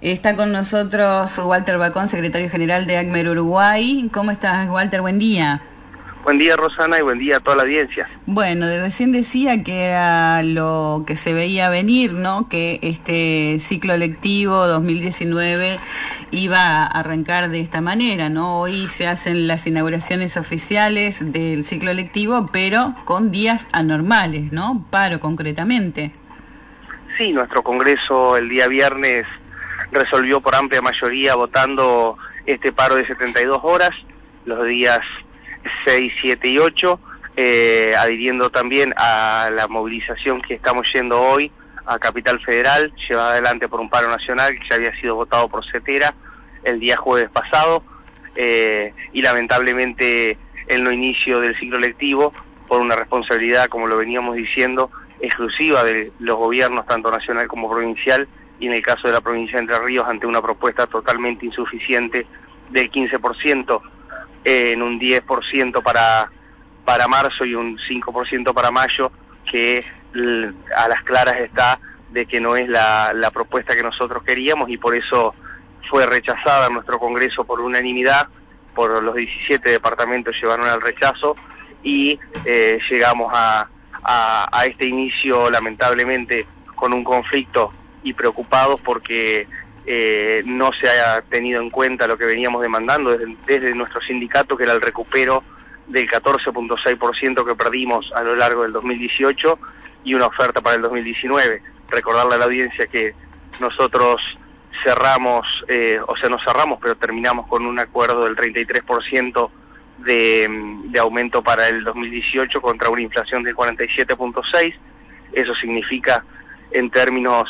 Está con nosotros Walter Bacón, secretario general de ACMER Uruguay. ¿Cómo estás, Walter? Buen día. Buen día, Rosana, y buen día a toda la audiencia. Bueno, recién decía que era lo que se veía venir, ¿no? Que este ciclo lectivo 2019 iba a arrancar de esta manera, ¿no? Hoy se hacen las inauguraciones oficiales del ciclo lectivo, pero con días anormales, ¿no? Paro concretamente. Sí, nuestro Congreso el día viernes resolvió por amplia mayoría votando este paro de 72 horas, los días 6, 7 y 8, adhiriendo también a la movilización que estamos yendo hoy a Capital Federal, llevada adelante por un paro nacional que ya había sido votado por CETERA el día jueves pasado, y lamentablemente el no inicio del ciclo lectivo por una responsabilidad, como lo veníamos diciendo, exclusiva de los gobiernos tanto nacional como provincial, y en el caso de la provincia de Entre Ríos ante una propuesta totalmente insuficiente del 15%, en un 10% para marzo y un 5% para mayo, que a las claras está de que no es la propuesta que nosotros queríamos, y por eso fue rechazada en nuestro Congreso por unanimidad. Por los 17 departamentos llevaron al rechazo, y llegamos a este inicio lamentablemente con un conflicto y preocupados porque no se ha tenido en cuenta lo que veníamos demandando desde nuestro sindicato, que era el recupero del 14.6% que perdimos a lo largo del 2018 y una oferta para el 2019. Recordarle a la audiencia que nosotros cerramos, no cerramos, pero terminamos con un acuerdo del 33% de aumento para el 2018 contra una inflación del 47.6. Eso significa en términos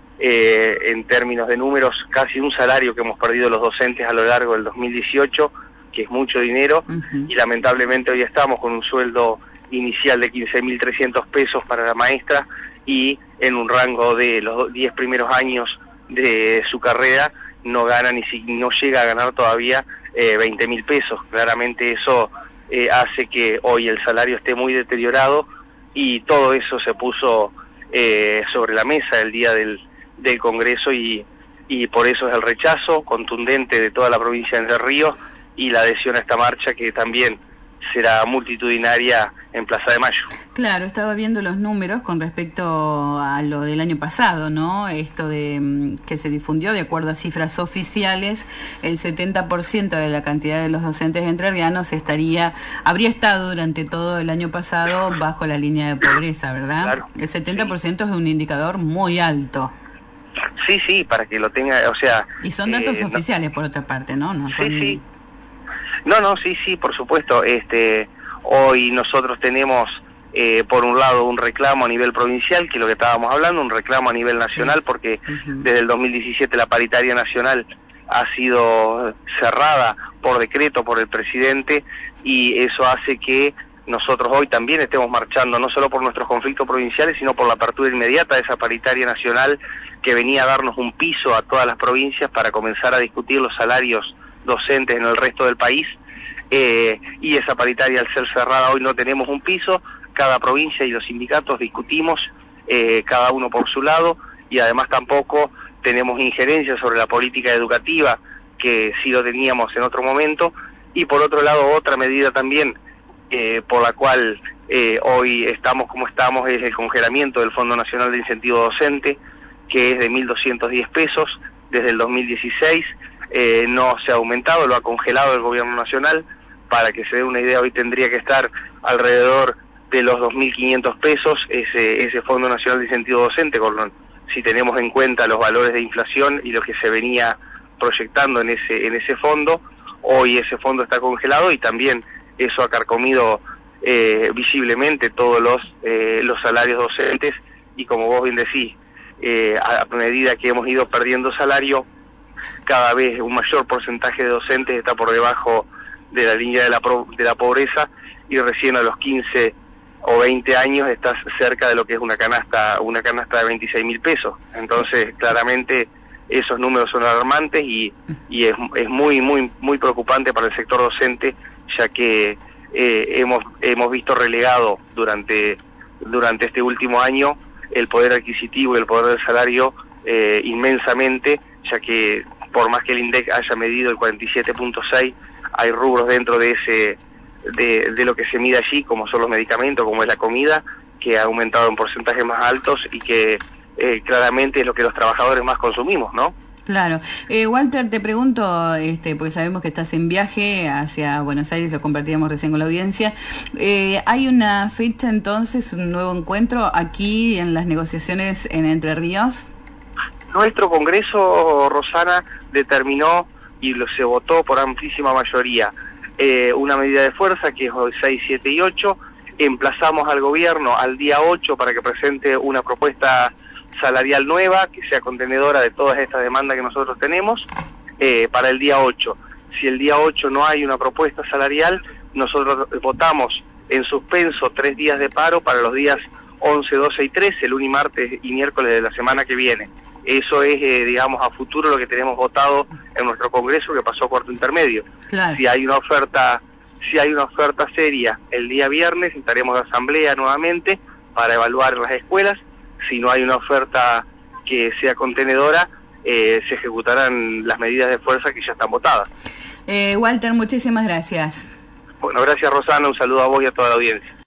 de números casi un salario que hemos perdido los docentes a lo largo del 2018, que es mucho dinero. Y lamentablemente hoy estamos con un sueldo inicial de 15.300 pesos para la maestra, y en un rango de los 10 primeros años de su carrera no gana no llega a ganar todavía 20.000 pesos. Claramente eso hace que hoy el salario esté muy deteriorado, y todo eso se puso sobre la mesa el día del Congreso, y por eso es el rechazo contundente de toda la provincia de Entre Ríos y la adhesión a esta marcha, que también será multitudinaria en Plaza de Mayo. Claro, estaba viendo los números con respecto a lo del año pasado, ¿no? Esto de que se difundió, de acuerdo a cifras oficiales, el 70% de la cantidad de los docentes entrerrianos habría estado durante todo el año pasado bajo la línea de pobreza, ¿verdad? Claro. El 70% sí. Es un indicador muy alto. Sí, para que lo tenga, o sea... Y son datos oficiales, por otra parte, ¿no? Sí. Sí, por supuesto. Hoy nosotros tenemos, por un lado, un reclamo a nivel provincial, que es lo que estábamos hablando, un reclamo a nivel nacional, porque desde el 2017 la paritaria nacional ha sido cerrada por decreto por el presidente, y eso hace que nosotros hoy también estemos marchando, no solo por nuestros conflictos provinciales, sino por la apertura inmediata de esa paritaria nacional, que venía a darnos un piso a todas las provincias para comenzar a discutir los salarios docentes en el resto del país, y esa paritaria, al ser cerrada hoy, no tenemos un piso. Cada provincia y los sindicatos discutimos, cada uno por su lado, y además tampoco tenemos injerencia sobre la política educativa, que sí lo teníamos en otro momento. Y por otro lado, otra medida también por la cual hoy estamos como estamos es el congelamiento del Fondo Nacional de Incentivo Docente, que es de 1.210 pesos desde el 2016. No se ha aumentado, lo ha congelado el gobierno nacional. Para que se dé una idea, hoy tendría que estar alrededor de los 2.500 pesos ese Fondo Nacional de Incentivo Docente, si tenemos en cuenta los valores de inflación y lo que se venía proyectando en ese fondo. Hoy ese fondo está congelado, y también eso ha carcomido visiblemente todos los salarios docentes, y como vos bien decís, a medida que hemos ido perdiendo salario, cada vez un mayor porcentaje de docentes está por debajo de la línea de la pobreza, y recién a los 15 o 20 años estás cerca de lo que es una canasta de 26.000 pesos. Entonces, claramente esos números son alarmantes, y es muy preocupante para el sector docente, ya que hemos visto relegado durante este último año el poder adquisitivo y el poder del salario inmensamente, ya que por más que el INDEC haya medido el 47.6, hay rubros dentro de de lo que se mide allí, como son los medicamentos, como es la comida, que ha aumentado en porcentajes más altos y que claramente es lo que los trabajadores más consumimos, ¿no? Claro. Walter, te pregunto, porque sabemos que estás en viaje hacia Buenos Aires, lo compartíamos recién con la audiencia. ¿Hay una fecha entonces, un nuevo encuentro aquí en las negociaciones en Entre Ríos? Nuestro Congreso, Rosana, determinó y se votó por amplísima mayoría una medida de fuerza que es hoy 6, 7 y 8. Emplazamos al gobierno al día 8 para que presente una propuesta salarial nueva, que sea contenedora de todas estas demandas que nosotros tenemos, para el día 8. Si el día 8 no hay una propuesta salarial, nosotros votamos en suspenso 3 días de paro para los días 11, 12 y 13, lunes, martes y miércoles de la semana que viene. Eso es, digamos, a futuro lo que tenemos votado en nuestro Congreso, que pasó a cuarto intermedio. Claro. Si hay una oferta seria el día viernes, estaremos de asamblea nuevamente para evaluar las escuelas. Si no hay una oferta que sea contenedora, se ejecutarán las medidas de fuerza que ya están votadas. Walter, muchísimas gracias. Bueno, gracias Rosana, un saludo a vos y a toda la audiencia.